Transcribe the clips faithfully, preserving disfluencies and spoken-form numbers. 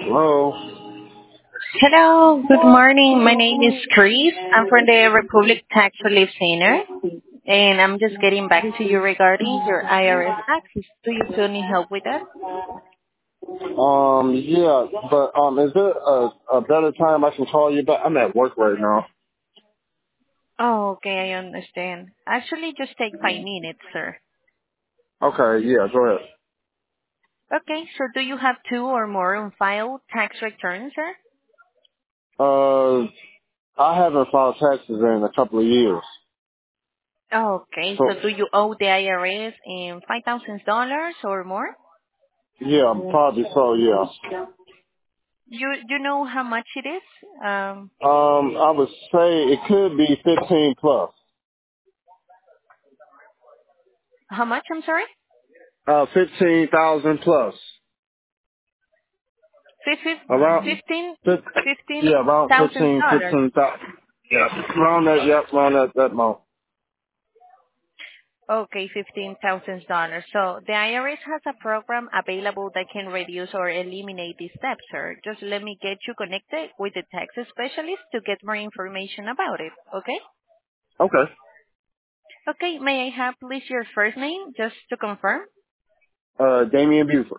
Hello. Hello, good morning. My name is Chris. I'm from the Republic Tax Relief Center, and I'm just getting back to you regarding your I R S taxes. Do you still need help with that? Um, yeah, but um, is there a, a better time I can call you back? I'm at work right now. Oh, okay, I understand. Actually, just take five minutes, sir. Okay, yeah, go ahead. Okay, so do you have two or more on file tax returns, sir? Uh, I haven't filed taxes in a couple of years. Okay, So, so do you owe the I R S in five thousand dollars or more? yeah, probably so, yeah. You you know how much it is? Um, Um, I would say it could be fifteen plus. how much? I'm sorry. Uh, fifteen thousand plus. Around, Fifteen, fif- fifteen yeah, around thousand fifteen, dollars. fifteen thousand. Yeah, around that, yep, around that, that amount. Okay, fifteen thousand dollars. So the I R S has a program available that can reduce or eliminate these steps, sir. Just let me get you connected with the tax specialist to get more information about it. Okay? Okay. Okay. May I have please your first name just to confirm? Uh, Damian Buford.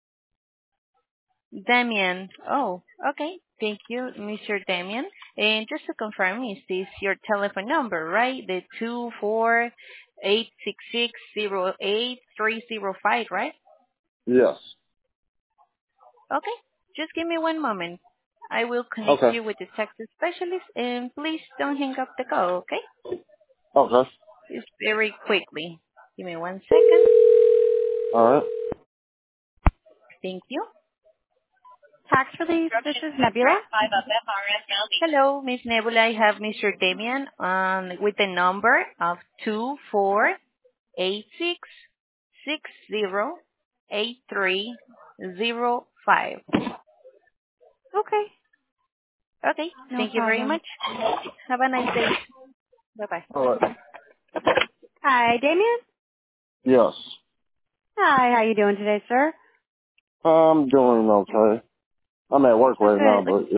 Damien. Oh, okay. Thank you, Mister Damien. And just to confirm, is this your telephone number, right? The two four eight six six zero eight three zero five, right? Yes. Okay. Just give me one moment. I will connect Okay. you with the tax specialist, and please don't hang up the call, okay? Okay. Just very quickly. Give me one second. All right. Thank you. Tax relief. This is Nebula. Hello, Miss Nebula. I have Mister Damian um, with the number of two four eight six six zero eight three zero five. Okay, Okay. no Thank you very problem. much. Have a nice day. Bye-bye. All right. Hi, Damien. Yes. Hi, how you doing today, sir? I'm doing okay. I'm at work right now, Good. but